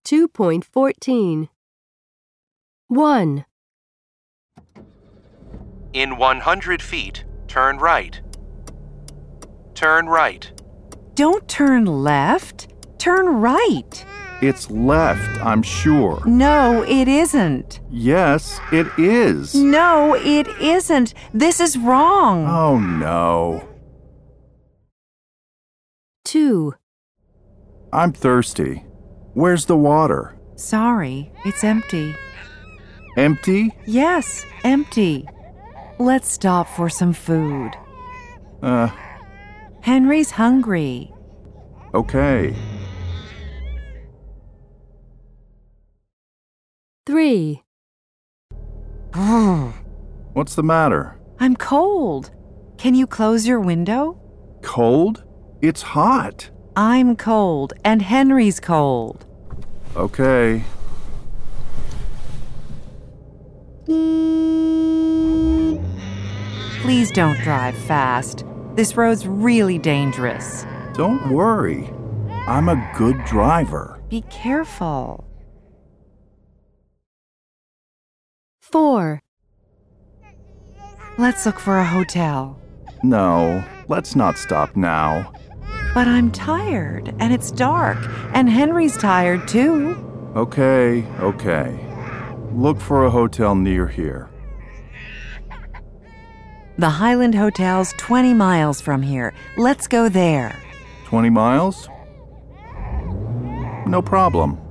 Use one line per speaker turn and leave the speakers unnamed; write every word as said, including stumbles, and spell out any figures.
two point fourteen. one.
In one hundred feet, turn right. Turn right.
Don't turn left. Turn right.
It's left, I'm sure.
No, it isn't.
Yes, it is.
No, it isn't. This is wrong.
Oh, no.
two.
I'm thirsty. Where's the water?
Sorry, it's empty.
Empty?
Yes, empty. Let's stop for some food.
Uh,
Henry's hungry.
okay.
three.
What's the matter?
I'm cold. Can you close your window?
Cold? It's hot.
I'm cold, and Henry's cold.
Okay.
Please don't drive fast. This road's really dangerous.
Don't worry. I'm a good driver.
Be careful.
four.
Let's look for a hotel.
No, let's not stop now.
But I'm tired, and it's dark, and Henry's tired too.
Okay, okay. Look for a hotel near here.
The Highland Hotel's twenty miles from here. Let's go there.
twenty miles? No problem.